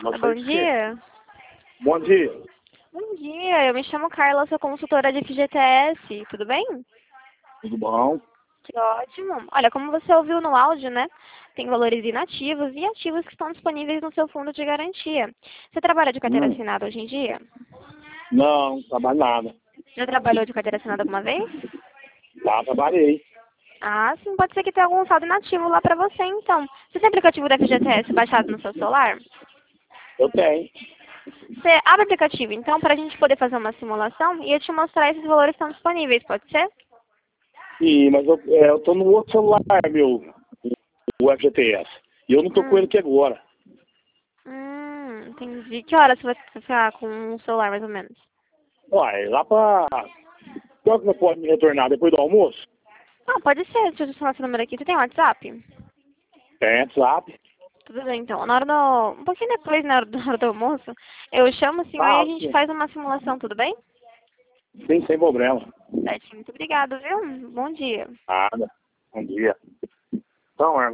Mas Bom faz o quê? dia. Bom dia. Bom dia, eu me chamo Carla, sou consultora de FGTS, tudo bem? Tudo bom? Que ótimo. Olha, como você ouviu no áudio, né? Tem valores inativos e ativos que estão disponíveis no seu fundo de garantia. Você trabalha de carteira Hum. assinada hoje em dia? Não, trabalho nada. Já trabalhou de carteira assinada alguma vez? Tá, trabalhei. Ah, sim, pode ser que tenha algum saldo inativo lá pra você, então. Você tem aplicativo da FGTS baixado no seu celular? Eu tenho. Você abre o aplicativo, então, para a gente poder fazer uma simulação e eu te mostrar esses valores que estão disponíveis, pode ser? E, mas eu tô no outro celular, meu, o FGTS. E eu não tô com ele Hum, aqui agora. entendi. Que horas você vai ficar com o celular, mais ou menos? Uai, lá pra... Qual que você pode me retornar? Depois do almoço? Ah, pode ser. Deixa eu falar seu número aqui. Você tem WhatsApp? Tem WhatsApp. Tudo bem, então. Na hora do... Um pouquinho depois, na hora do almoço, eu chamo o senhor e a Tá, gente faz uma simulação, tudo bem? sim, sem problema. Certinho. Muito obrigada, viu? Bom dia. Nada. Bom dia. Então,